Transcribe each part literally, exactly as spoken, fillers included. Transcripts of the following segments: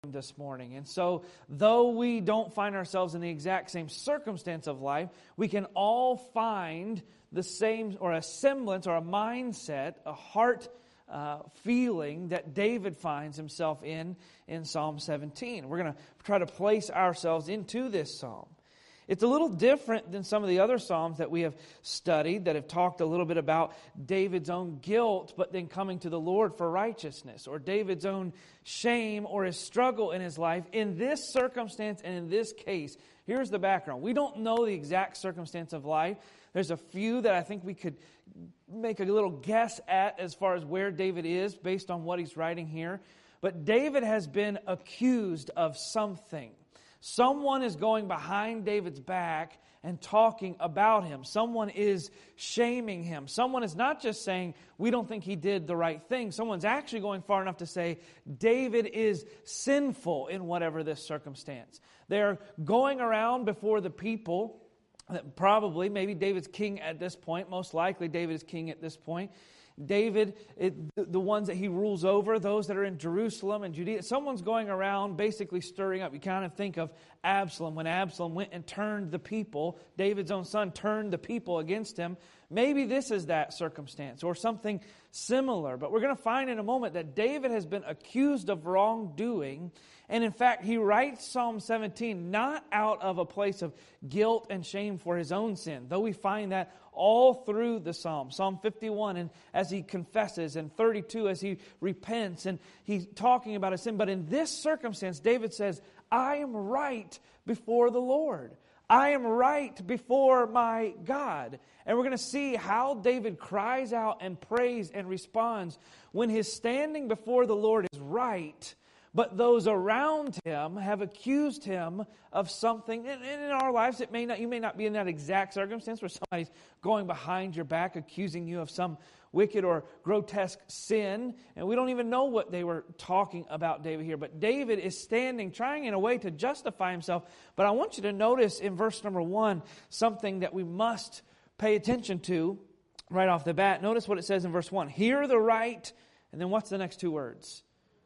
this morning. And so, though we don't find ourselves in the exact same circumstance of life, we can all find the same, or a semblance, or a mindset, a heart uh, feeling that David finds himself in in Psalm seventeen. We're going to try to place ourselves into this psalm. It's a little different than some of the other Psalms that we have studied that have talked a little bit about David's own guilt, but then coming to the Lord for righteousness, or David's own shame or his struggle in his life. In this circumstance and in this case, here's the background. We don't know the exact circumstance of life. There's a few that I think we could make a little guess at as far as where David is based on what he's writing here. But David has been accused of something. Someone is going behind David's back and talking about him. Someone is shaming him. Someone is not just saying, we don't think he did the right thing. Someone's actually going far enough to say, David is sinful in whatever this circumstance. They're going around before the people, probably, maybe David's king at this point. Most likely David is king at this point. David, it, the ones that he rules over, those that are in Jerusalem and Judea, someone's going around basically stirring up. You kind of think of Absalom. When Absalom went and turned the people, David's own son turned the people against him. Maybe this is that circumstance or something similar. But we're going to find in a moment that David has been accused of wrongdoing. And in fact, he writes Psalm seventeen not out of a place of guilt and shame for his own sin, though we find that all through the Psalm. Psalm fifty-one, and as he confesses, and thirty-two as he repents, and he's talking about his sin. But in this circumstance, David says, I am right before the Lord. I am right before my God. And we're going to see how David cries out and prays and responds when his standing before the Lord is right, but those around him have accused him of something. And in our lives, it may not. You may not be in that exact circumstance where somebody's going behind your back accusing you of some wicked or grotesque sin. And we don't even know what they were talking about David here. But David is standing, trying in a way to justify himself. But I want you to notice in verse number one something that we must pay attention to right off the bat. Notice what it says in verse one. Hear the right, and then what's the next two words?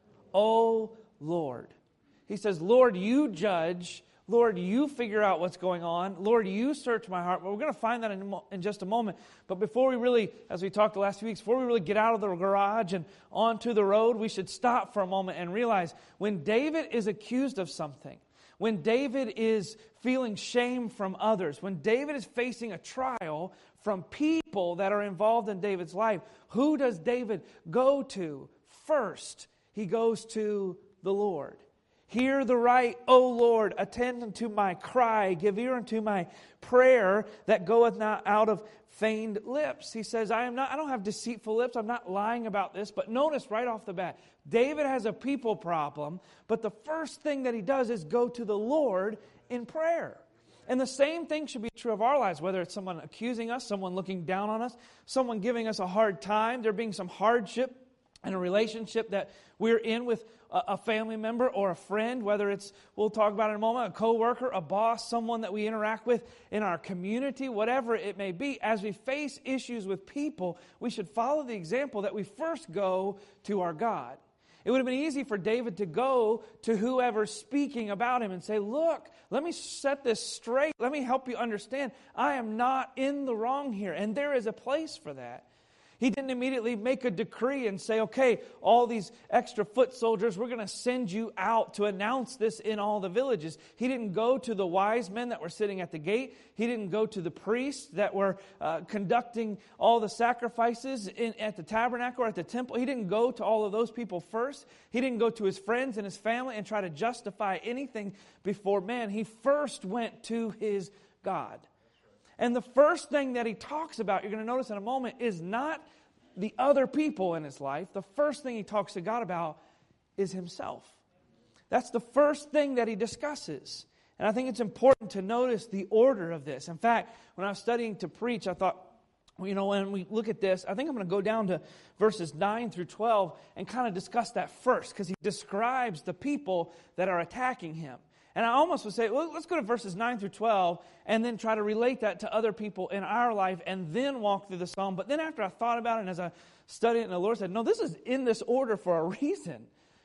Oh, Lord. He says, Lord, you judge. Lord, you figure out what's going on. Lord, you search my heart. But we're going to find that in, in just a moment. But before we really, as we talked the last few weeks, before we really get out of the garage and onto the road, we should stop for a moment and realize when David is accused of something, when David is feeling shame from others, when David is facing a trial from people that are involved in David's life, who does David go to first? He goes to the Lord. Hear the right, O Lord, attend unto my cry, give ear unto my prayer that goeth not out of feigned lips. He says, I am not, I don't have deceitful lips, I'm not lying about this. But notice right off the bat, David has a people problem, but the first thing that he does is go to the Lord in prayer. And the same thing should be true of our lives, whether it's someone accusing us, someone looking down on us, someone giving us a hard time, there being some hardship in a relationship that we're in with a family member or a friend, whether it's, we'll talk about in a moment, a coworker, a boss, someone that we interact with in our community, whatever it may be. As we face issues with people, we should follow the example that we first go to our God. It would have been easy for David to go to whoever's speaking about him and say, look, let me set this straight. Let me help you understand. I am not in the wrong here. And there is a place for that. He didn't immediately make a decree and say, okay, all these extra foot soldiers, we're going to send you out to announce this in all the villages. He didn't go to the wise men that were sitting at the gate. He didn't go to the priests that were uh, conducting all the sacrifices in, at the tabernacle or at the temple. He didn't go to all of those people first. He didn't go to his friends and his family and try to justify anything before man. He first went to his God. And the first thing that he talks about, you're going to notice in a moment, is not the other people in his life. The first thing he talks to God about is himself. That's the first thing that he discusses. And I think it's important to notice the order of this. In fact, when I was studying to preach, I thought, well, you know, when we look at this, I think I'm going to go down to verses nine through twelve and kind of discuss that first, because he describes the people that are attacking him. And I almost would say, well, let's go to verses nine through twelve and then try to relate that to other people in our life and then walk through the psalm. But then after I thought about it and as I studied it, and the Lord said, no, this is in this order for a reason.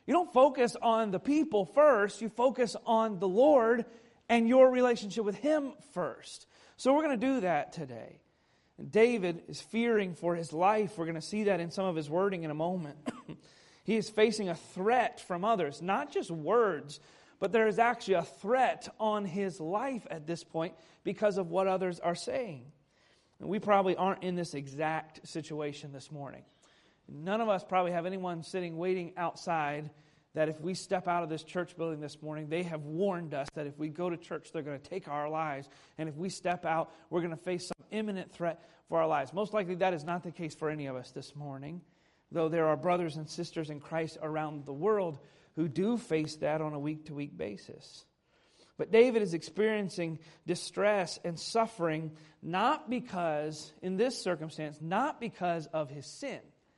You don't focus on the people first. You focus on the Lord and your relationship with Him first. So we're going to do that today. David is fearing for his life. We're going to see that in some of his wording in a moment. He is facing a threat from others, not just words, but there is actually a threat on his life at this point because of what others are saying. And we probably aren't in this exact situation this morning. None of us probably have anyone sitting waiting outside that if we step out of this church building this morning, they have warned us that if we go to church, they're going to take our lives. And if we step out, we're going to face some imminent threat for our lives. Most likely that is not the case for any of us this morning, though there are brothers and sisters in Christ around the world who do face that on a week-to-week basis. But David is experiencing distress and suffering not because, in this circumstance, not because of his sin,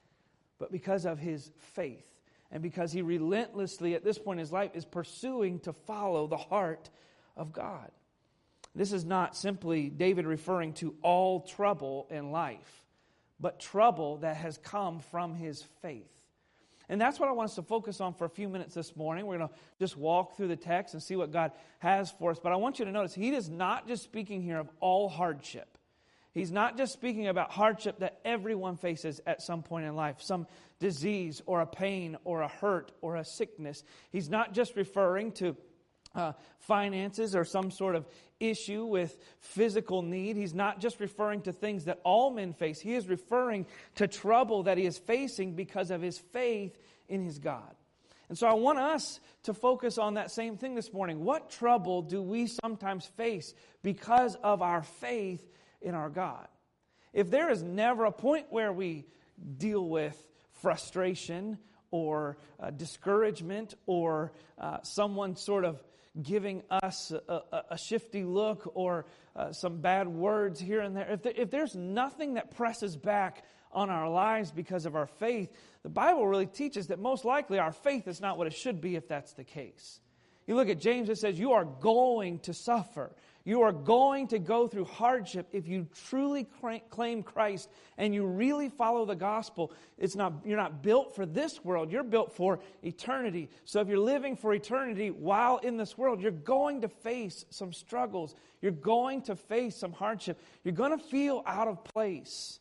but because of his faith. And because he relentlessly, at this point in his life, is pursuing to follow the heart of God. This is not simply David referring to all trouble in life, but trouble that has come from his faith. And that's what I want us to focus on for a few minutes this morning. We're going to just walk through the text and see what God has for us. But I want you to notice, he is not just speaking here of all hardship. He's not just speaking about hardship that everyone faces at some point in life, some disease or a pain or a hurt or a sickness. He's not just referring to uh, finances or some sort of issue with physical need. He's not just referring to things that all men face. He is referring to trouble that he is facing because of his faith in his God. And so I want us to focus on that same thing this morning. What trouble do we sometimes face because of our faith in our God? If there is never a point where we deal with frustration or uh, discouragement or uh, someone sort of giving us a, a, a shifty look or uh, some bad words here and there, if, there, if there's nothing that presses back on our lives because of our faith, the Bible really teaches that most likely our faith is not what it should be if that's the case. You look at James, it says you are going to suffer. You are going to go through hardship if you truly claim Christ and you really follow the gospel. It's not, you're not built for this world. You're built for eternity. So if you're living for eternity while in this world, you're going to face some struggles. You're going to face some hardship. You're going to feel out of place.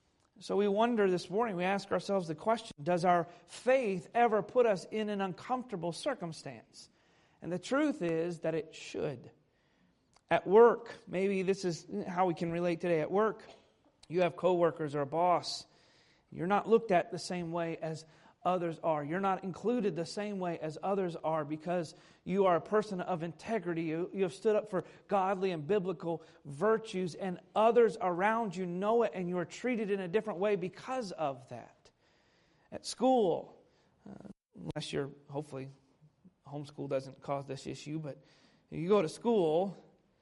So we wonder this morning, we ask ourselves the question, does our faith ever put us in an uncomfortable circumstance? And the truth is that it should. At work, maybe this is how we can relate today. At work, you have coworkers or a boss. You're not looked at the same way as others are. You're not included the same way as others are because you are a person of integrity. You, you have stood up for godly and biblical virtues, and others around you know it, and you are treated in a different way because of that. At school, uh, unless you're, hopefully, homeschool doesn't cause this issue, but you go to school,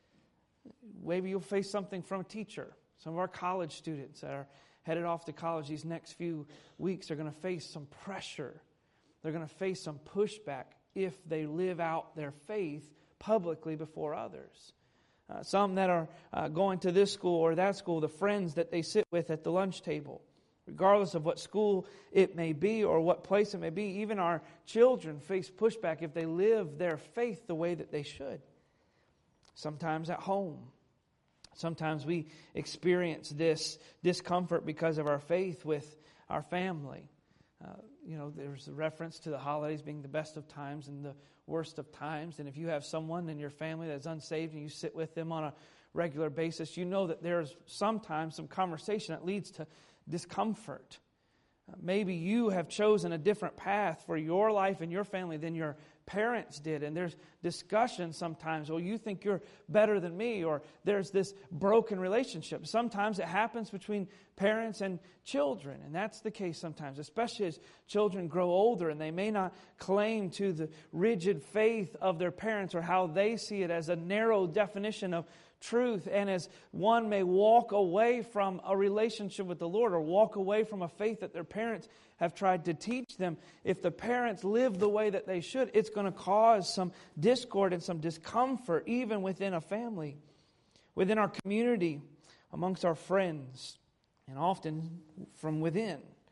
maybe you'll face something from a teacher. Some of our college students that are headed off to college these next few weeks are going to face some pressure. They're going to face some pushback if they live out their faith publicly before others. Uh, some that are uh, going to this school or that school, the friends that they sit with at the lunch table, regardless of what school it may be or what place it may be, even our children face pushback if they live their faith the way that they should. Sometimes at home. Sometimes we experience this discomfort because of our faith with our family. Uh, you know, there's a reference to the holidays being the best of times and the worst of times. And if you have someone in your family that's unsaved and you sit with them on a regular basis, you know that there's sometimes some conversation that leads to discomfort. Uh, maybe you have chosen a different path for your life and your family than your parents did, and there's discussion sometimes, well, you think you're better than me, or there's this broken relationship. Sometimes it happens between parents and children, and that's the case sometimes, especially as children grow older and they may not claim to the rigid faith of their parents or how they see it as a narrow definition of truth, and as one may walk away from a relationship with the Lord or walk away from a faith that their parents have tried to teach them, if the parents live the way that they should, it's going to cause some discord and some discomfort even within a family, within our community, amongst our friends, and often from within.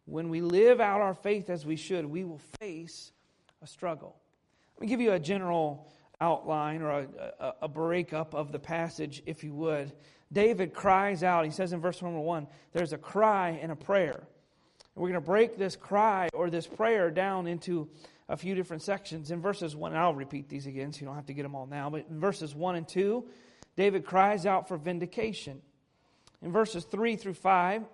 when we live out our faith as we should, we will face a struggle. Let me give you a general outline or a, a, a breakup of the passage, if you would. David cries out. He says in verse number one, there's a cry and a prayer. And we're going to break this cry or this prayer down into a few different sections. In verses one, and I'll repeat these again so you don't have to get them all now, but in verses one and two, David cries out for vindication. In verses three through five,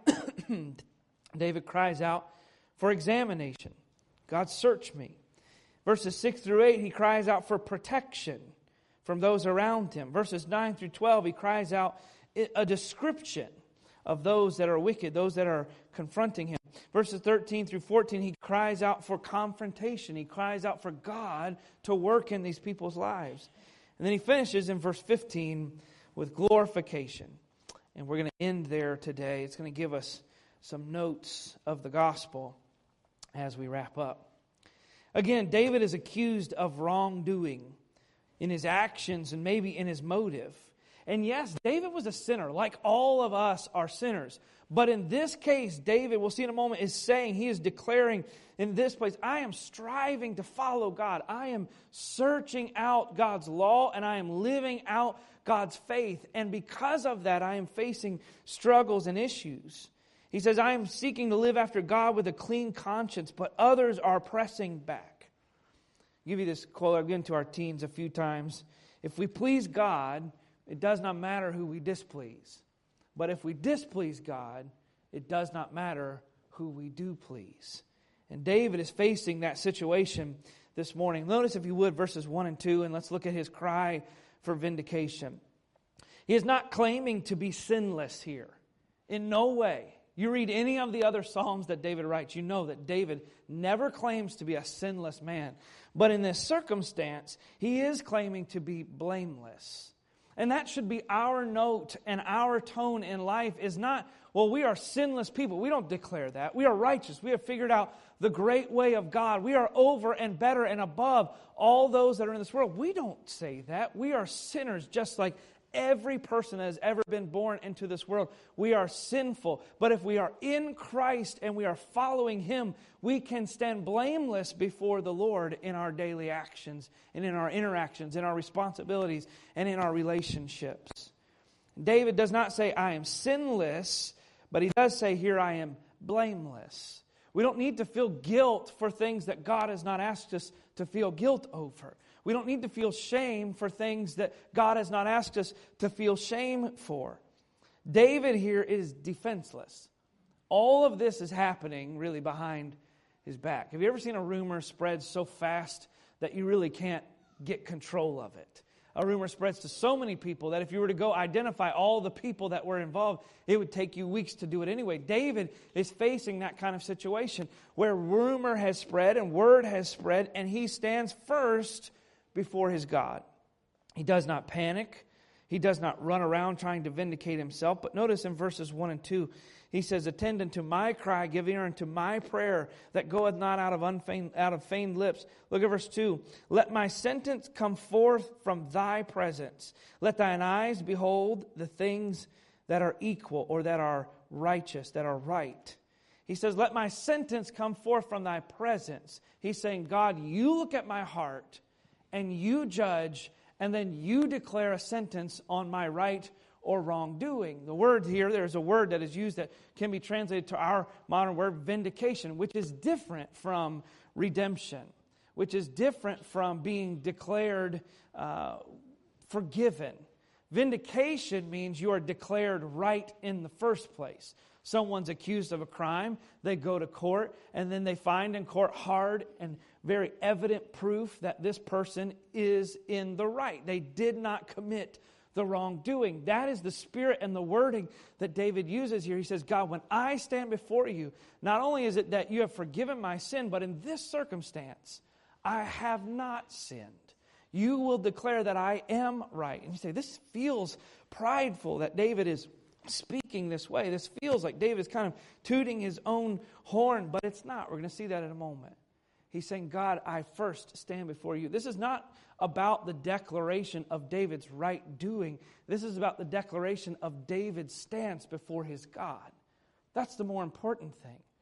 David cries out for examination. God, search me. Verses six through eight, he cries out for protection from those around him. Verses nine through twelve, he cries out a description of those that are wicked, those that are confronting him. Verses thirteen through fourteen, he cries out for confrontation. He cries out for God to work in these people's lives. And then he finishes in verse fifteen with glorification. And we're going to end there today. It's going to give us some notes of the gospel as we wrap up. Again, David is accused of wrongdoing in his actions and maybe in his motive. And yes, David was a sinner, like all of us are sinners. But in this case, David, we'll see in a moment, is saying, he is declaring in this place, I am striving to follow God. I am searching out God's law, and I am living out God's faith. And because of that, I am facing struggles and issues. He says, I am seeking to live after God with a clean conscience, but others are pressing back. I'll give you this quote, I've given to our teens a few times. If we please God, it does not matter who we displease. But if we displease God, it does not matter who we do please. And David is facing that situation this morning. Notice, if you would, verses one and two, and let's look at his cry for vindication. He is not claiming to be sinless here. In no way. You read any of the other Psalms that David writes, you know that David never claims to be a sinless man. But in this circumstance, he is claiming to be blameless. And that should be our note and our tone in life is not, well, we are sinless people. We don't declare that. We are righteous. We have figured out the great way of God. We are over and better and above all those that are in this world. We don't say that. We are sinners just like every person that has ever been born into this world. We are sinful. But if we are in Christ and we are following Him, we can stand blameless before the Lord in our daily actions and in our interactions, in our responsibilities, and in our relationships. David does not say, I am sinless, but he does say here, I am blameless. We don't need to feel guilt for things that God has not asked us to feel guilt over. We don't need to feel shame for things that God has not asked us to feel shame for. David here is defenseless. All of this is happening really behind his back. Have you ever seen a rumor spread so fast that you really can't get control of it? A rumor spreads to so many people that if you were to go identify all the people that were involved, it would take you weeks to do it anyway. David is facing that kind of situation where rumor has spread and word has spread, and he stands first before his God. He does not panic. He does not run around trying to vindicate himself. But notice in verses one and two, he says, attend unto my cry, give ear unto my prayer, that goeth not out of unfeigned, out of feigned lips. Look at verse two. Let my sentence come forth from thy presence. Let thine eyes behold the things that are equal, or that are righteous, that are right. He says, let my sentence come forth from thy presence. He's saying, God, you look at my heart, and you judge, and then you declare a sentence on my right or wrongdoing. The word here, there's a word that is used that can be translated to our modern word, vindication, which is different from redemption, which is different from being declared uh, forgiven. Vindication means you are declared right in the first place. Someone's accused of a crime, they go to court, and then they find in court hard and very evident proof that this person is in the right. They did not commit the wrongdoing. That is the spirit and the wording that David uses here. He says, God, when I stand before you, not only is it that you have forgiven my sin, but in this circumstance, I have not sinned. You will declare that I am right. And you say, this feels prideful that David is speaking this way. This feels like David is kind of tooting his own horn, but it's not. We're going to see that in a moment. He's saying, God, I first stand before you. This is not about the declaration of David's right doing. This is about the declaration of David's stance before his God. That's the more important thing.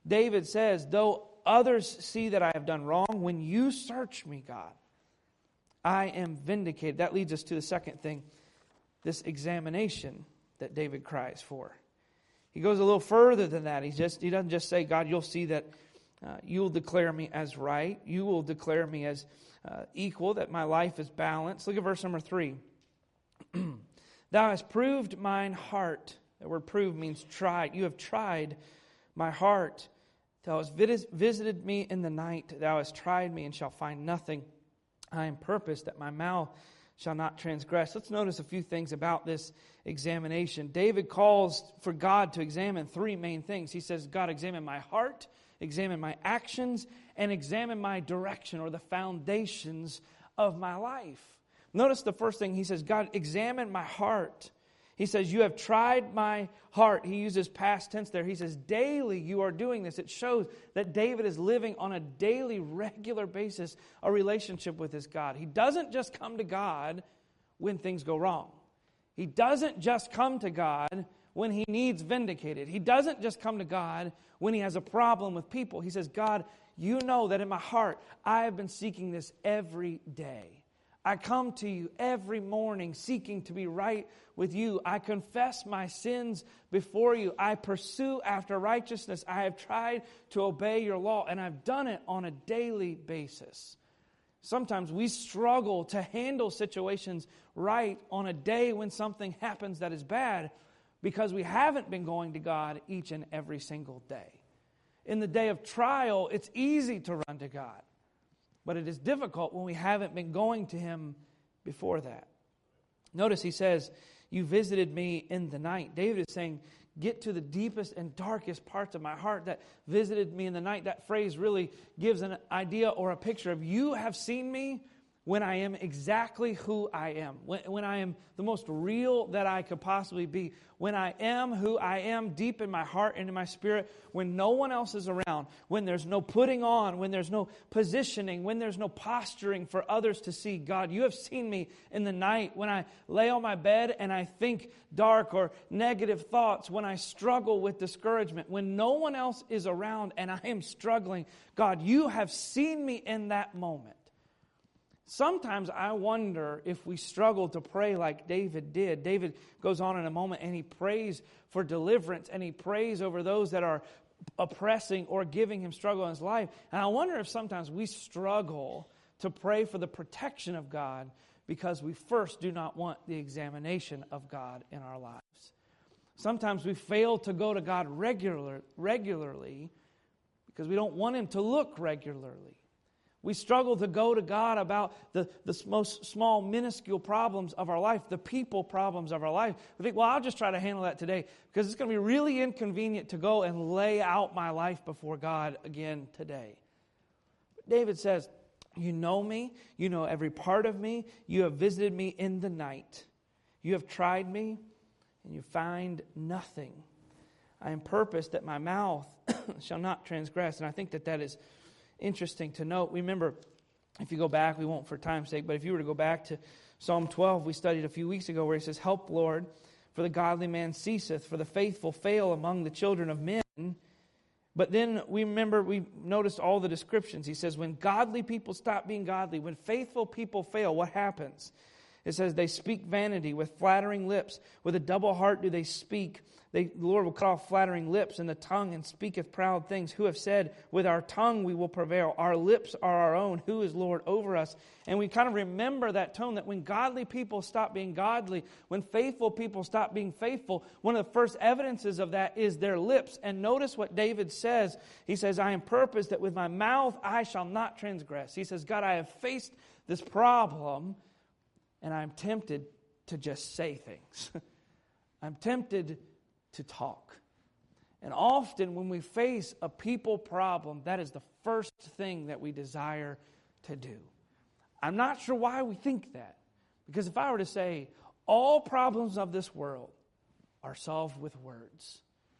David says, though others see that I have done wrong, when you search me, God, I am vindicated. That leads us to the second thing, this examination that David cries for. He goes a little further than that. He just he doesn't just say, God, you'll see that uh, you will declare me as right. You will declare me as uh, equal, that my life is balanced. Look at verse number three. Thou hast proved mine heart. That word prove means tried. You have tried my heart. Thou hast visited me in the night. Thou hast tried me and shall find nothing. I am purposed that my mouth shall not transgress. Let's notice a few things about this examination. David calls for God to examine three main things. He says, God, examine my heart, examine my actions, and examine my direction or the foundations of my life. Notice the first thing he says, God, examine my heart. He says, you have tried my heart. He uses past tense there. He says, daily you are doing this. It shows that David is living on a daily, regular basis, a relationship with his God. He doesn't just come to God when things go wrong. He doesn't just come to God when he needs vindicated. He doesn't just come to God when he has a problem with people. He says, God, you know that in my heart, I have been seeking this every day. I come to you every morning seeking to be right with you. I confess my sins before you. I pursue after righteousness. I have tried to obey your law, and I've done it on a daily basis. Sometimes we struggle to handle situations right on a day when something happens that is bad because we haven't been going to God each and every single day. In the day of trial, it's easy to run to God. But it is difficult when we haven't been going to Him before that. Notice he says, you visited me in the night. David is saying, get to the deepest and darkest parts of my heart that visited me in the night. That phrase really gives an idea or a picture of you have seen me when I am exactly who I am. When, when I am the most real that I could possibly be. When I am who I am deep in my heart and in my spirit. When no one else is around. When there's no putting on. When there's no positioning. When there's no posturing for others to see. God, you have seen me in the night. When I lay on my bed and I think dark or negative thoughts. When I struggle with discouragement. When no one else is around and I am struggling. God, you have seen me in that moment. Sometimes I wonder if we struggle to pray like David did. David goes on in a moment and he prays for deliverance and he prays over those that are oppressing or giving him struggle in his life. And I wonder if sometimes we struggle to pray for the protection of God because we first do not want the examination of God in our lives. Sometimes we fail to go to God regular, regularly because we don't want Him to look regularly. We struggle to go to God about the, the most small, minuscule problems of our life, the people problems of our life. We think, well, I'll just try to handle that today because it's going to be really inconvenient to go and lay out my life before God again today. But David says, you know me, you know every part of me, you have visited me in the night. You have tried me, and you find nothing. I am purposed that my mouth shall not transgress. And I think that that is interesting to note. Remember, if you go back, we won't for time's sake, but if you were to go back to Psalm twelve, we studied a few weeks ago where he says, help, Lord, for the godly man ceaseth, for the faithful fail among the children of men. But then we remember, we noticed all the descriptions. He says, when godly people stop being godly, when faithful people fail, what happens? It says they speak vanity with flattering lips. With a double heart do they speak. They, the Lord will cut off flattering lips and the tongue and speaketh proud things. Who have said, with our tongue we will prevail. Our lips are our own. Who is Lord over us? And we kind of remember that tone that when godly people stop being godly, when faithful people stop being faithful, one of the first evidences of that is their lips. And notice what David says. He says, I am purposed that with my mouth I shall not transgress. He says, God, I have faced this problem and I'm tempted to just say things. I'm tempted to talk. And often when we face a people problem, that is the first thing that we desire to do. I'm not sure why we think that. Because if I were to say, all problems of this world are solved with words,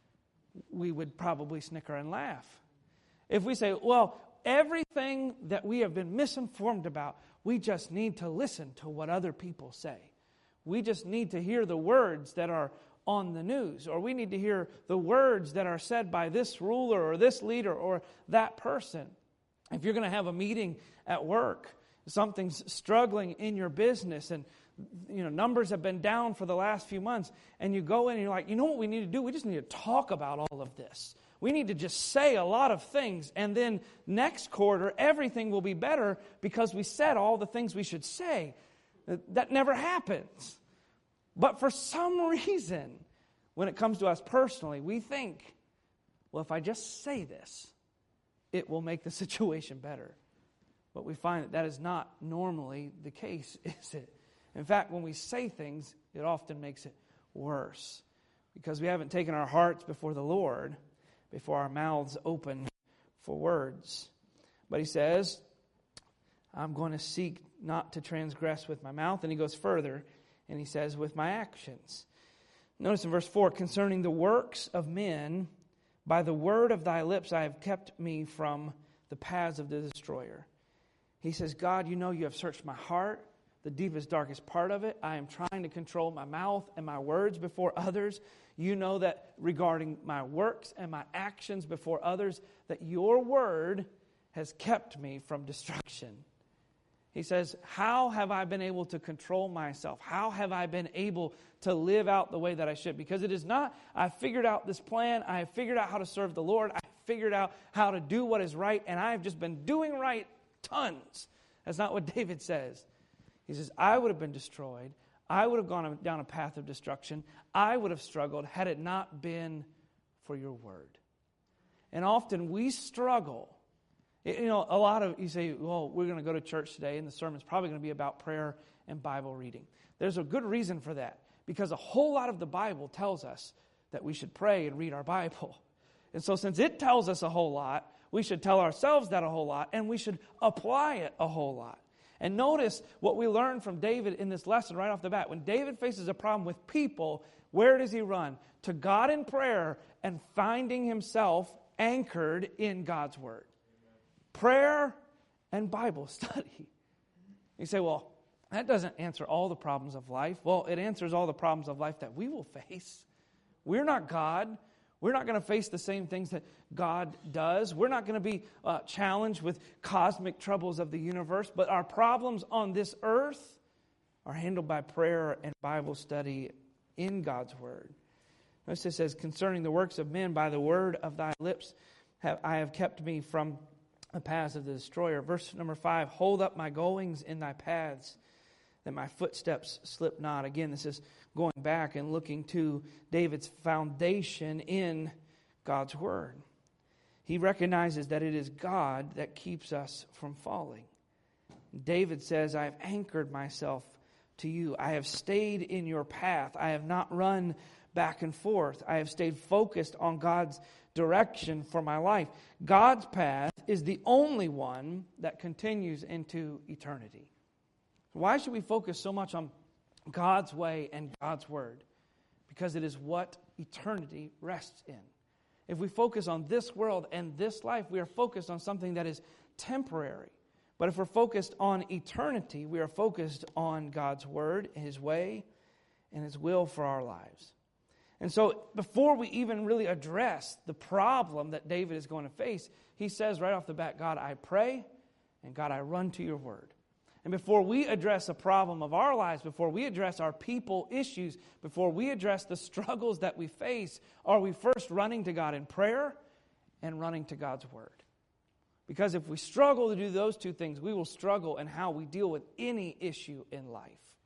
we would probably snicker and laugh. If we say, well, everything that we have been misinformed about, we just need to listen to what other people say. We just need to hear the words that are on the news, or we need to hear the words that are said by this ruler or this leader or that person. If you're going to have a meeting at work, something's struggling in your business, and you know numbers have been down for the last few months, and you go in and you're like, you know what we need to do? We just need to talk about all of this. We need to just say a lot of things, and then next quarter, everything will be better because we said all the things we should say. That never happens. But for some reason, when it comes to us personally, we think, well, if I just say this, it will make the situation better. But we find that that is not normally the case, is it? In fact, when we say things, it often makes it worse because we haven't taken our hearts before the Lord, before our mouths open for words. But he says, I'm going to seek not to transgress with my mouth. And he goes further, and he says, with my actions. Notice in verse four, concerning the works of men, by the word of thy lips I have kept me from the paths of the destroyer. He says, God, you know you have searched my heart, the deepest, darkest part of it. I am trying to control my mouth and my words before others. You know that regarding my works and my actions before others, that your word has kept me from destruction. He says, how have I been able to control myself? How have I been able to live out the way that I should? Because it is not, I figured out this plan, I have figured out how to serve the Lord, I figured out how to do what is right, and I have just been doing right tons. That's not what David says. He says, I would have been destroyed. I would have gone down a path of destruction. I would have struggled had it not been for your word. And often we struggle. You know, a lot of, you say, well, we're going to go to church today, and the sermon's probably going to be about prayer and Bible reading. There's a good reason for that, because a whole lot of the Bible tells us that we should pray and read our Bible. And so since it tells us a whole lot, we should tell ourselves that a whole lot, and we should apply it a whole lot. And notice what we learned from David in this lesson right off the bat. When David faces a problem with people, where does he run? To God in prayer and finding himself anchored in God's word. Prayer and Bible study. You say, well, that doesn't answer all the problems of life. Well, it answers all the problems of life that we will face. We're not God. We're not going to face the same things that God does. We're not going to be uh, challenged with cosmic troubles of the universe. But our problems on this earth are handled by prayer and Bible study in God's word. Notice it says, concerning the works of men, by the word of thy lips have, I have kept me from the paths of the destroyer. Verse number five, hold up my goings in thy paths, that my footsteps slip not. Again, this is going back and looking to David's foundation in God's word. He recognizes that it is God that keeps us from falling. David says, I have anchored myself to you. I have stayed in your path. I have not run back and forth. I have stayed focused on God's direction for my life. God's path is the only one that continues into eternity. Why should we focus so much on God's way and God's word? Because it is what eternity rests in. If we focus on this world and this life, we are focused on something that is temporary. But if we're focused on eternity, we are focused on God's word, His way, and His will for our lives. And so before we even really address the problem that David is going to face, he says right off the bat, God, I pray, and God, I run to your word. And before we address a problem of our lives, before we address our people issues, before we address the struggles that we face, are we first running to God in prayer and running to God's word? Because if we struggle to do those two things, we will struggle in how we deal with any issue in life.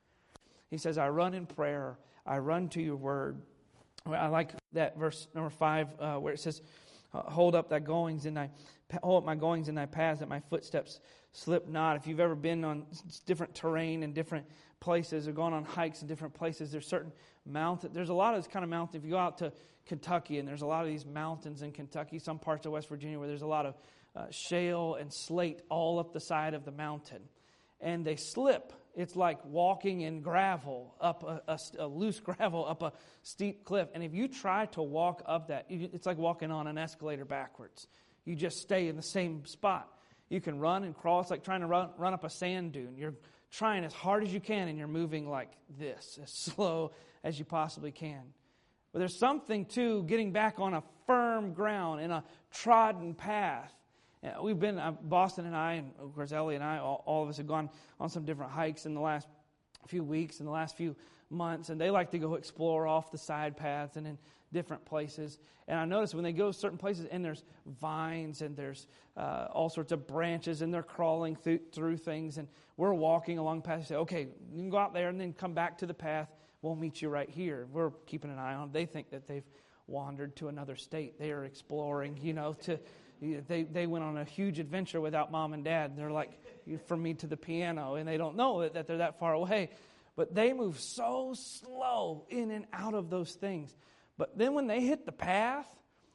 He says, I run in prayer, I run to your word. I like that verse number five uh, where it says, hold up thy goings in thy, hold up my goings in thy paths, that my footsteps slip not. If you've ever been on different terrain and different places or gone on hikes in different places, there's certain mountains. There's a lot of this kind of mountain. If you go out to Kentucky, and there's a lot of these mountains in Kentucky, some parts of West Virginia where there's a lot of uh, shale and slate all up the side of the mountain. And they slip. It's like walking in gravel, up a, a, a loose gravel, up a steep cliff. And if you try to walk up that, it's like walking on an escalator backwards. You just stay in the same spot. You can run and crawl. It's like trying to run, run up a sand dune. You're trying as hard as you can, and you're moving like this, as slow as you possibly can. But there's something to getting back on a firm ground in a trodden path. Yeah, we've been, uh, Boston and I, and of course Ellie and I, all, all of us have gone on some different hikes in the last few weeks, in the last few months, and they like to go explore off the side paths and in different places. And I notice when they go certain places, and there's vines, and there's uh, all sorts of branches, and they're crawling through, through things, and we're walking along the path. You say, okay, you can go out there and then come back to the path. We'll meet you right here. We're keeping an eye on them. They think that they've wandered to another state. They are exploring, you know, to... They they went on a huge adventure without mom and dad. They're like, from me to the piano, and they don't know that, that they're that far away. But they move so slow in and out of those things. But then when they hit the path,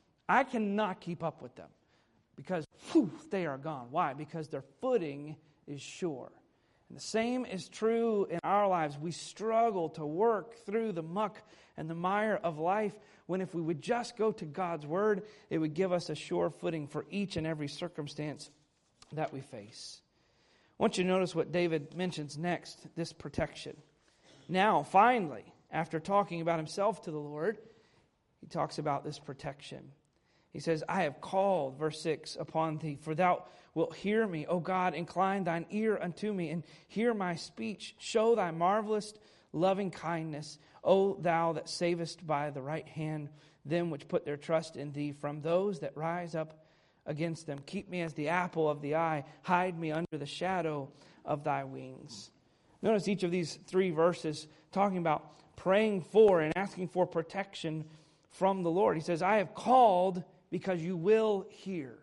I cannot keep up with them because whew, they are gone. Why? Because their footing is sure. And the same is true in our lives. We struggle to work through the muck and the mire of life, when if we would just go to God's Word, it would give us a sure footing for each and every circumstance that we face. I want you to notice what David mentions next, this protection. Now, finally, after talking about himself to the Lord, he talks about this protection. He says, I have called, verse six, upon thee, for thou wilt hear me. O God, incline thine ear unto me, and hear my speech. Show thy marvelous loving kindness, O thou that savest by the right hand them which put their trust in thee from those that rise up against them. Keep me as the apple of the eye. Hide me under the shadow of thy wings. Notice each of these three verses talking about praying for and asking for protection from the Lord. He says, I have called because you will hear.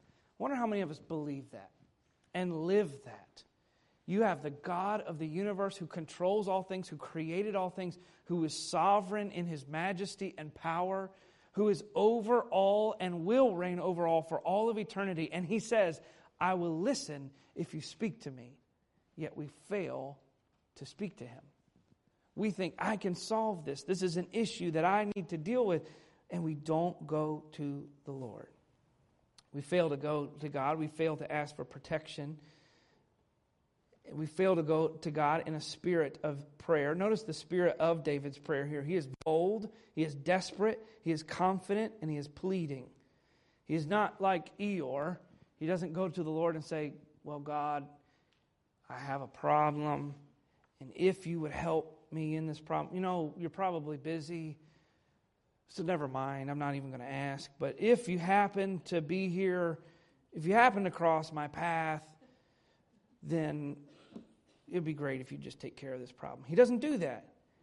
I wonder how many of us believe that and live that. You have the God of the universe who controls all things, who created all things, who is sovereign in His majesty and power, who is over all and will reign over all for all of eternity. And He says, I will listen if you speak to me. Yet we fail to speak to Him. We think, I can solve this. This is an issue that I need to deal with. And we don't go to the Lord. We fail to go to God. We fail to ask for protection. We fail to go to God in a spirit of prayer. Notice the spirit of David's prayer here. He is bold, he is desperate, he is confident, and he is pleading. He is not like Eeyore. He doesn't go to the Lord and say, well, God, I have a problem, and if you would help me in this problem. You know, you're probably busy, so never mind. I'm not even going to ask. But if you happen to be here, if you happen to cross my path, then it'd be great if you just take care of this problem. He doesn't do that.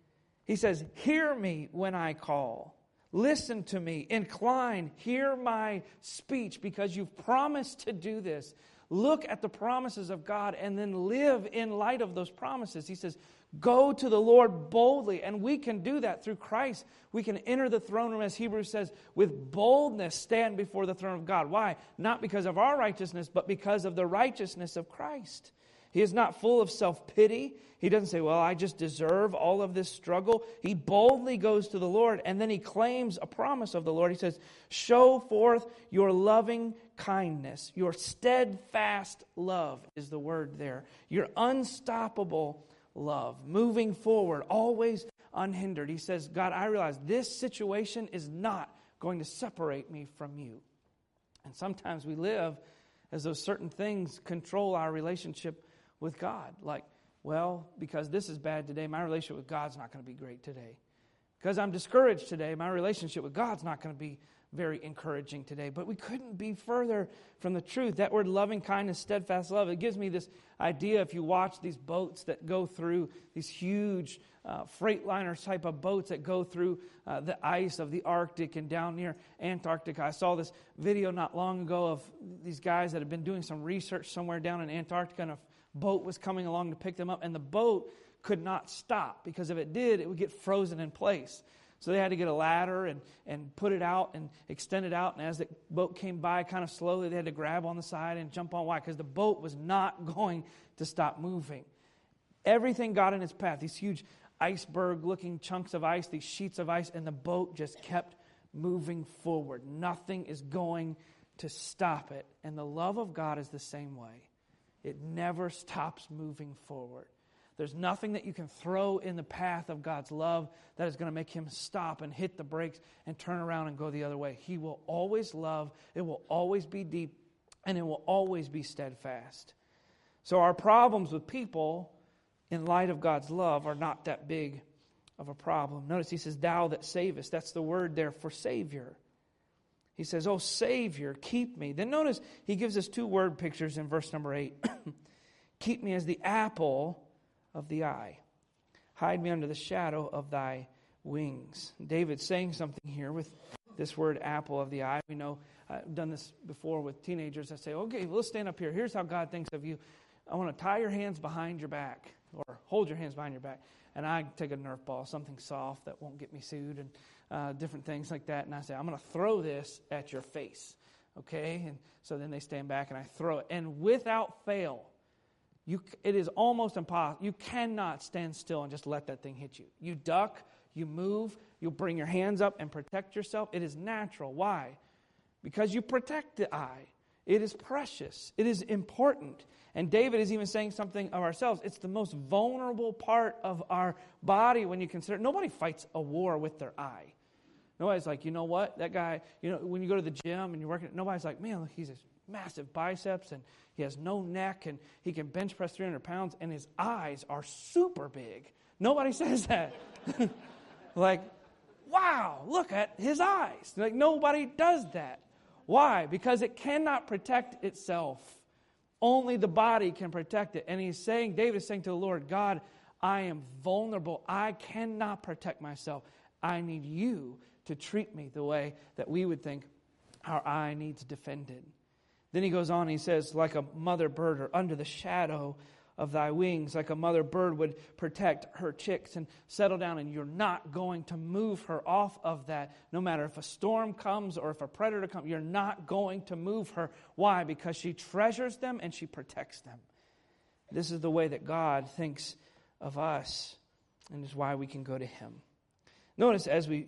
He says, hear me when I call. Listen to me. Incline. Hear my speech because you've promised to do this. Look at the promises of God and then live in light of those promises. He says, go to the Lord boldly. And we can do that through Christ. We can enter the throne room, as Hebrews says, with boldness stand before the throne of God. Why? Not because of our righteousness, but because of the righteousness of Christ. He is not full of self-pity. He doesn't say, well, I just deserve all of this struggle. He boldly goes to the Lord, and then he claims a promise of the Lord. He says, show forth your loving kindness, your steadfast love is the word there. Your unstoppable love, moving forward, always unhindered. He says, God, I realize this situation is not going to separate me from you. And sometimes we live as though certain things control our relationship with God. Like, well, because this is bad today, my relationship with God's not going to be great today. Because I'm discouraged today, my relationship with God's not going to be very encouraging today. But we couldn't be further from the truth. That word loving kindness, steadfast love, it gives me this idea if you watch these boats that go through, these huge uh, Freightliner type of boats that go through uh, the ice of the Arctic and down near Antarctica. I saw this video not long ago of these guys that had been doing some research somewhere down in Antarctica, and a boat was coming along to pick them up, and the boat could not stop because if it did, it would get frozen in place. So they had to get a ladder and, and put it out and extend it out. And as the boat came by kind of slowly, they had to grab on the side and jump on. Why? Because the boat was not going to stop moving. Everything got in its path. These huge iceberg-looking chunks of ice, these sheets of ice, and the boat just kept moving forward. Nothing is going to stop it. And the love of God is the same way. It never stops moving forward. There's nothing that you can throw in the path of God's love that is going to make him stop and hit the brakes and turn around and go the other way. He will always love. It will always be deep. And it will always be steadfast. So our problems with people, in light of God's love, are not that big of a problem. Notice he says, thou that savest. That's the word there for Savior. He says, oh, Savior, keep me. Then notice he gives us two word pictures in verse number eight. Keep me as the apple of the eye. Hide me under the shadow of thy wings. David's saying something here with this word apple of the eye. We know, I've done this before with teenagers. I say, okay, let's stand up here. Here's how God thinks of you. I want to tie your hands behind your back, or hold your hands behind your back. And I take a Nerf ball, something soft that won't get me sued, and uh, different things like that. And I say, I'm going to throw this at your face. Okay? And so then they stand back and I throw it. And without fail, You, it is almost impossible. You cannot stand still and just let that thing hit you. You duck, you move, you bring your hands up and protect yourself. It is natural. Why? Because you protect the eye. It is precious. It is important. And David is even saying something of ourselves. It's the most vulnerable part of our body when you consider. Nobody fights a war with their eye. Nobody's like, you know what? That guy, you know, when you go to the gym and you're working, nobody's like, man, look, he's a massive biceps and he has no neck and he can bench press three hundred pounds and his eyes are super big. Nobody says that. Like, wow, look at his eyes. Like, nobody does that. Why? Because it cannot protect itself. Only the body can protect it. And he's saying, David is saying to the Lord, God, I am vulnerable. I cannot protect myself. I need you to treat me the way that we would think our eye needs defended. Then he goes on and he says, like a mother bird or under the shadow of thy wings, like a mother bird would protect her chicks and settle down, and you're not going to move her off of that. No matter if a storm comes or if a predator comes, you're not going to move her. Why? Because she treasures them and she protects them. This is the way that God thinks of us, and is why we can go to him. Notice as we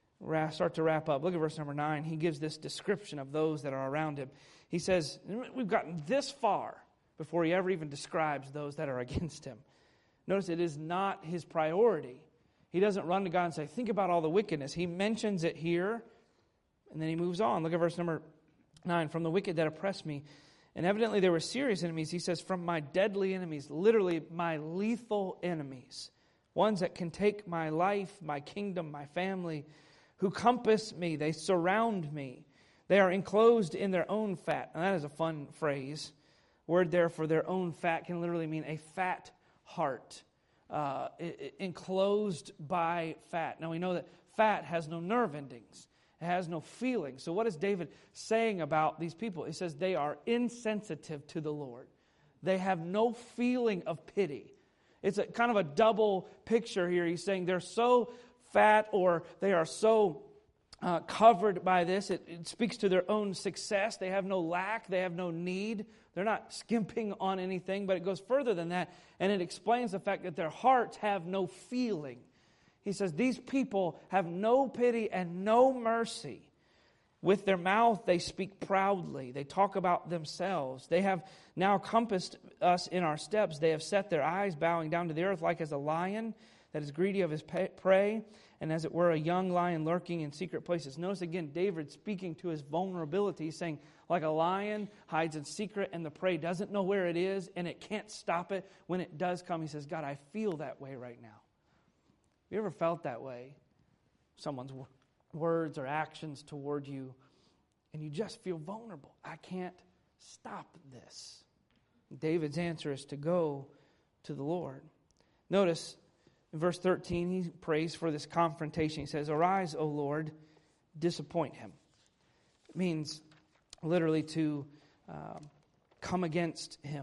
start to wrap up, look at verse number nine. He gives this description of those that are around him. He says, we've gotten this far before he ever even describes those that are against him. Notice it is not his priority. He doesn't run to God and say, think about all the wickedness. He mentions it here, and then he moves on. Look at verse number nine. From the wicked that oppress me. And evidently there were serious enemies. He says, from my deadly enemies, literally my lethal enemies. Ones that can take my life, my kingdom, my family, who compass me. They surround me. They are enclosed in their own fat. And that is a fun phrase. Word there for their own fat can literally mean a fat heart. Uh, it, it, enclosed by fat. Now we know that fat has no nerve endings. It has no feeling. So what is David saying about these people? He says they are insensitive to the Lord. They have no feeling of pity. It's a kind of a double picture here. He's saying they're so fat, or they are so uh, covered by this. It, it speaks to their own success. They have no lack. They have no need. They're not skimping on anything, but it goes further than that, and it explains the fact that their hearts have no feeling. He says these people have no pity and no mercy. With their mouth they speak proudly. They talk about themselves. They have now compassed us in our steps. They have set their eyes bowing down to the earth, like as a lion that is greedy of his prey, and as it were a young lion lurking in secret places. Notice again, David speaking to his vulnerability. He's saying, like a lion hides in secret and the prey doesn't know where it is and it can't stop it. When it does come, he says, God, I feel that way right now. Have you ever felt that way? Someone's w- words or actions toward you, and you just feel vulnerable. I can't stop this. David's answer is to go to the Lord. Notice in verse thirteen, he prays for this confrontation. He says, arise, O Lord, disappoint him. It means literally to uh, come against him.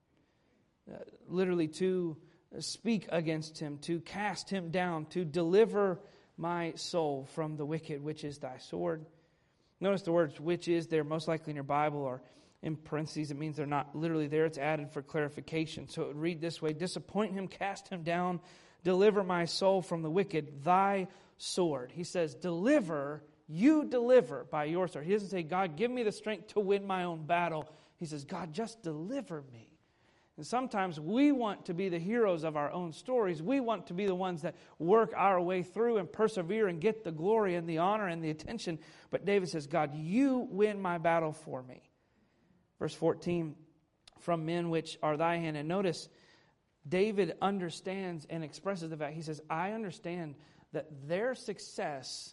Uh, literally to speak against him, to cast him down, to deliver my soul from the wicked, which is thy sword. Notice the words which is there, most likely in your Bible, or in parentheses. It means they're not literally there. It's added for clarification. So it would read this way: disappoint him, cast him down, deliver my soul from the wicked, thy sword. He says, deliver, you deliver by your sword. He doesn't say, God, give me the strength to win my own battle. He says, God, just deliver me. And sometimes we want to be the heroes of our own stories. We want to be the ones that work our way through and persevere and get the glory and the honor and the attention. But David says, God, you win my battle for me. Verse fourteen, from men which are thy hand. And notice, David understands and expresses the fact. He says, I understand that their success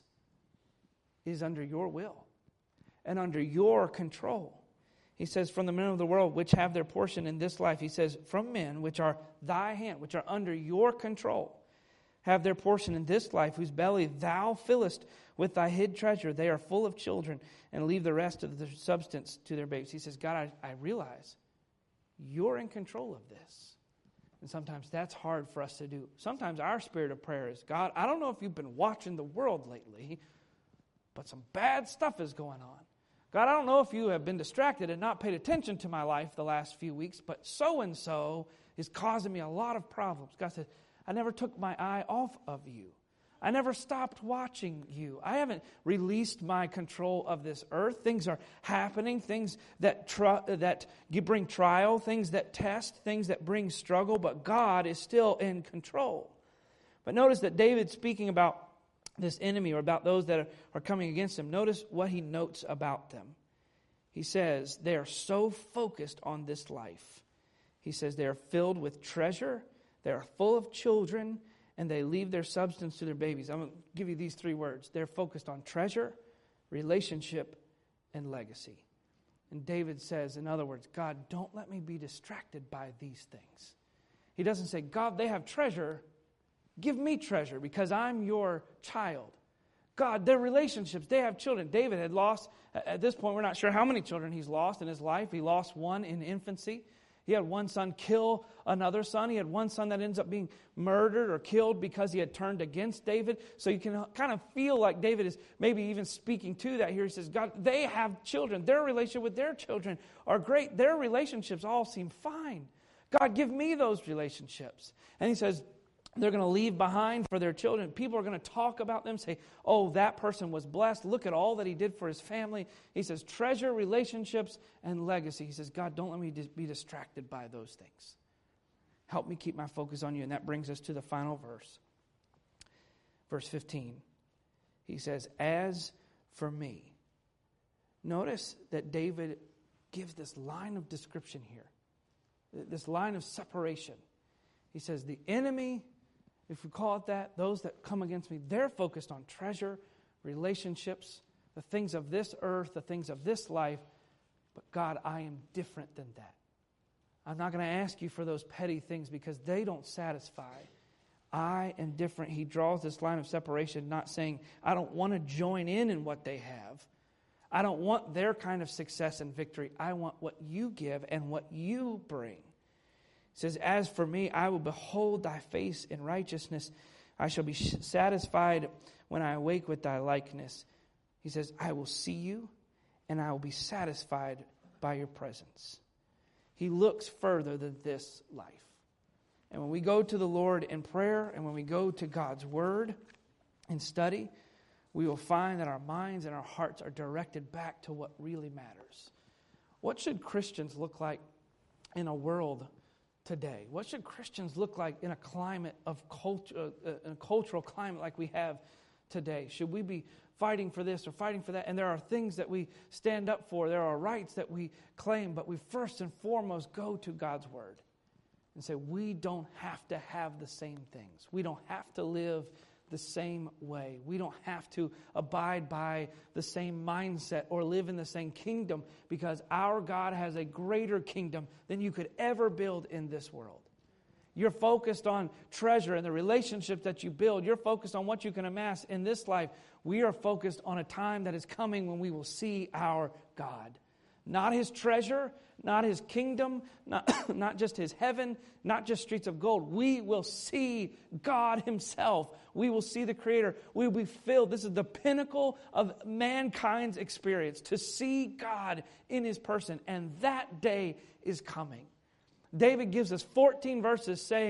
is under your will and under your control. He says, from the men of the world which have their portion in this life. He says, from men which are thy hand, which are under your control, have their portion in this life, whose belly thou fillest with thy hid treasure. They are full of children, and leave the rest of the substance to their babes. He says, God, I, I realize you're in control of this. And sometimes that's hard for us to do. Sometimes our spirit of prayer is, God, I don't know if you've been watching the world lately, but some bad stuff is going on. God, I don't know if you have been distracted and not paid attention to my life the last few weeks, but so-and-so is causing me a lot of problems. God said, I never took my eye off of you. I never stopped watching you. I haven't released my control of this earth. Things are happening, things that tr- that you bring trial, things that test, things that bring struggle, but God is still in control. But notice that David, speaking about this enemy or about those that are, are coming against him, notice what he notes about them. He says they are so focused on this life. He says they are filled with treasure, they are full of children, and they leave their substance to their babies. I'm going to give you these three words. They're focused on treasure, relationship, and legacy. And David says, in other words, God, don't let me be distracted by these things. He doesn't say, God, they have treasure, give me treasure because I'm your child. God, their relationships, they have children. David had lost, at this point, we're not sure how many children he's lost in his life. He lost one in infancy. He had one son kill another son. He had one son that ends up being murdered or killed because he had turned against David. So you can kind of feel like David is maybe even speaking to that here. He says, God, they have children. Their relationship with their children are great. Their relationships all seem fine. God, give me those relationships. And he says, they're going to leave behind for their children. People are going to talk about them, say, oh, that person was blessed. Look at all that he did for his family. He says, treasure, relationships, and legacy. He says, God, don't let me be distracted by those things. Help me keep my focus on you. And that brings us to the final verse. Verse fifteen. He says, as for me. Notice that David gives this line of description here. This line of separation. He says, the enemy, if we call it that, those that come against me, they're focused on treasure, relationships, the things of this earth, the things of this life. But God, I am different than that. I'm not going to ask you for those petty things because they don't satisfy. I am different. He draws this line of separation, not saying, I don't want to join in in what they have. I don't want their kind of success and victory. I want what you give and what you bring. It says, as for me, I will behold thy face in righteousness. I shall be satisfied when I awake with thy likeness. He says, I will see you and I will be satisfied by your presence. He looks further than this life. And when we go to the Lord in prayer and when we go to God's word and study, we will find that our minds and our hearts are directed back to what really matters. What should Christians look like in a world today? What should Christians look like in a climate of culture, uh, a cultural climate like we have today? Should we be fighting for this or fighting for that? And there are things that we stand up for. There are rights that we claim, but we first and foremost go to God's word and say, we don't have to have the same things. We don't have to live the same way. We don't have to abide by the same mindset or live in the same kingdom because our God has a greater kingdom than you could ever build in this world. You're focused on treasure and the relationships that you build. You're focused on what you can amass in this life. We are focused on a time that is coming when we will see our God. Not his treasure, not his kingdom, not, not just his heaven, not just streets of gold. We will see God himself. We will see the Creator. We will be filled. This is the pinnacle of mankind's experience, to see God in his person. And that day is coming. David gives us fourteen verses saying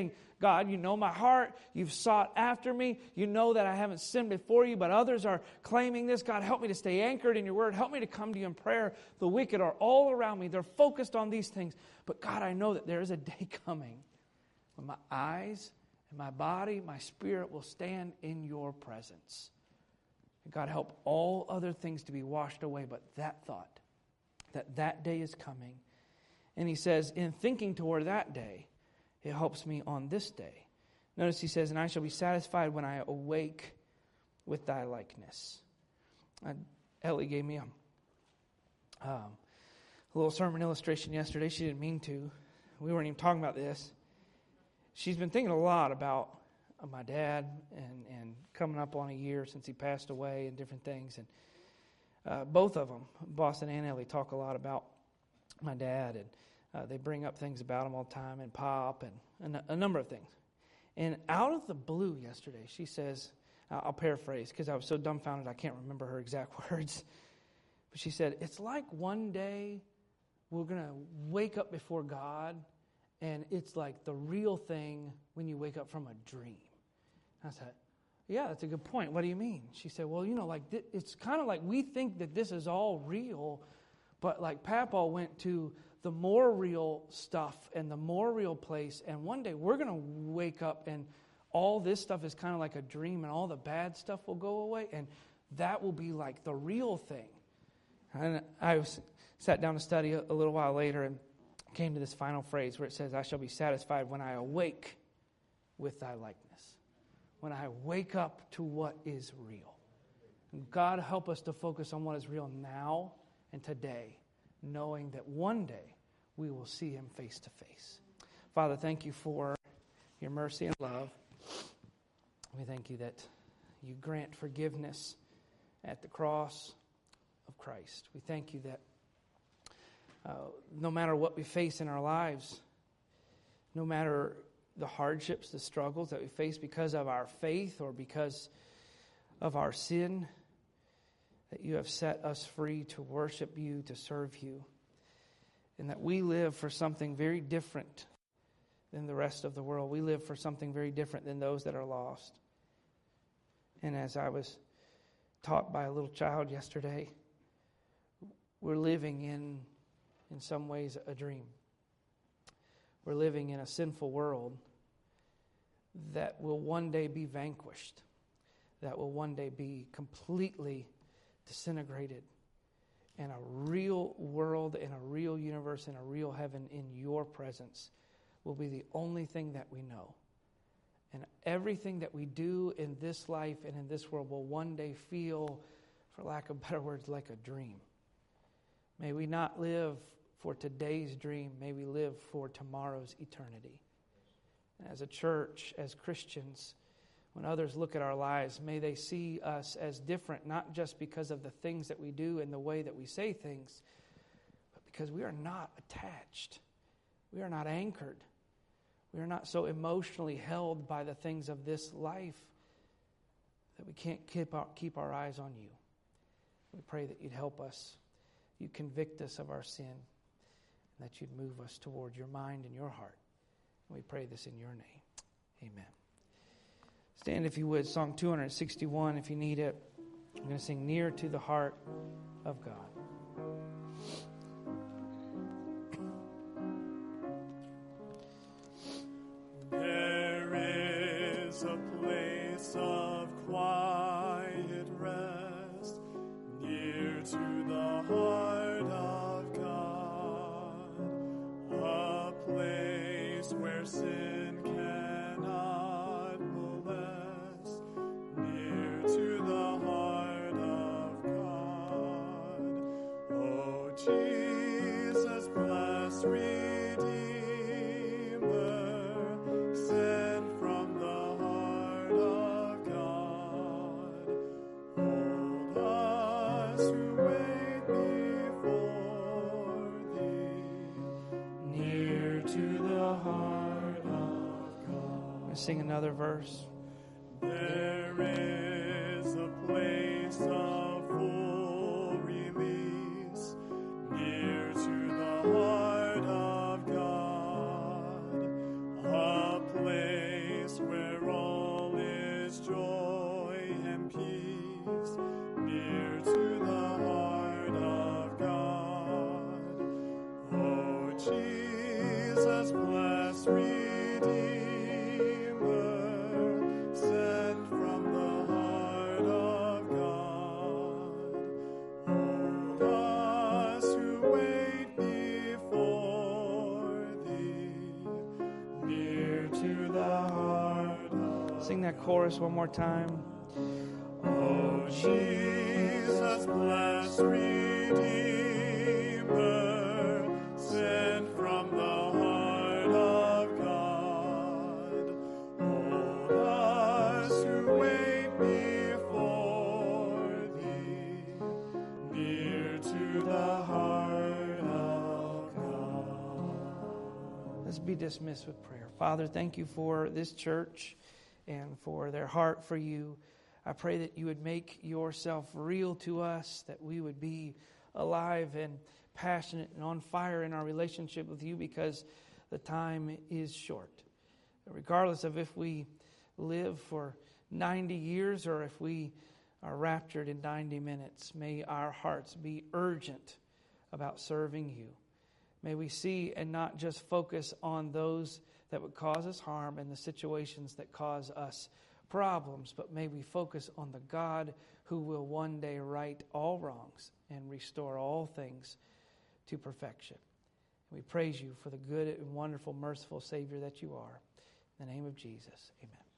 God, you know my heart. You've sought after me. You know that I haven't sinned before you, but others are claiming this. God, help me to stay anchored in your word. Help me to come to you in prayer. The wicked are all around me. They're focused on these things. But God, I know that there is a day coming when my eyes and my body, my spirit will stand in your presence. And God, help all other things to be washed away, but that thought, that that day is coming. And he says, in thinking toward that day, it helps me on this day. Notice he says, and I shall be satisfied when I awake with thy likeness. Uh, Ellie gave me a, um, a little sermon illustration yesterday. She didn't mean to. We weren't even talking about this. She's been thinking a lot about uh, my dad and, and coming up on a year since he passed away and different things. And uh, both of them, Boston and Ellie, talk a lot about my dad, and uh, they bring up things about him all the time, and Pop, and a, a number of things. And out of the blue yesterday, she says, I'll paraphrase because I was so dumbfounded I can't remember her exact words. But she said, it's like one day we're going to wake up before God, and it's like the real thing when you wake up from a dream. I said, yeah, that's a good point. What do you mean? She said, well, you know, like th- it's kind of like we think that this is all real, but like Papa went to the more real stuff and the more real place, and one day we're going to wake up and all this stuff is kind of like a dream, and all the bad stuff will go away, and that will be like the real thing. And I was, sat down to study a, a little while later and came to this final phrase where it says, I shall be satisfied when I awake with thy likeness. When I wake up to what is real. And God, help us to focus on what is real now and today, knowing that one day we will see him face to face. Father, thank you for your mercy and love. We thank you that you grant forgiveness at the cross of Christ. We thank you that uh, no matter what we face in our lives, no matter the hardships, the struggles that we face because of our faith or because of our sin, that you have set us free to worship you, to serve you, and that we live for something very different than the rest of the world. We live for something very different than those that are lost. And as I was taught by a little child yesterday, we're living in, in some ways, a dream. We're living in a sinful world that will one day be vanquished, that will one day be completely disintegrated, and a real world and a real universe and a real heaven in your presence will be the only thing that we know. And everything that we do in this life and in this world will one day feel, for lack of better words, like a dream. May we not live for today's dream. May we live for tomorrow's eternity. And as a church, as Christians, when others look at our lives, may they see us as different, not just because of the things that we do and the way that we say things, but because we are not attached. We are not anchored. We are not so emotionally held by the things of this life that we can't keep our, keep our eyes on you. We pray that you'd help us. You convict us of our sin, and that you'd move us toward your mind and your heart. And we pray this in your name. Amen. Stand if you would, Song two sixty-one if you need it. I'm going to sing Near to the Heart of God. There is a place of quiet rest near to the heart of God, a place where sin cannot molest, near to the heart of God. Oh, Jesus, blessed Redeemer, sent from the heart of God, hold us who wait before thee, near to the heart of God. Let's sing another verse. There is a place of full release, near to the heart of God, a place joy and peace, near to the heart of God. Oh, Jesus, blessed Redeemer, sent from the heart of God. Hold us who wait before thee, near to the heart of Sing that chorus one more time. Oh, Jesus, blessed Redeemer, sent from the heart of God. Hold us who wait before thee, near to the heart of God. Let's be dismissed with prayer. Father, thank you for this church and for their heart for you. I pray that you would make yourself real to us, that we would be alive and passionate and on fire in our relationship with you, because the time is short. Regardless of if we live for ninety years or if we are raptured in ninety minutes, may our hearts be urgent about serving you. May we see and not just focus on those that would cause us harm and the situations that cause us problems, but may we focus on the God who will one day right all wrongs and restore all things to perfection. We praise you for the good and wonderful, merciful Savior that you are. In the name of Jesus, amen.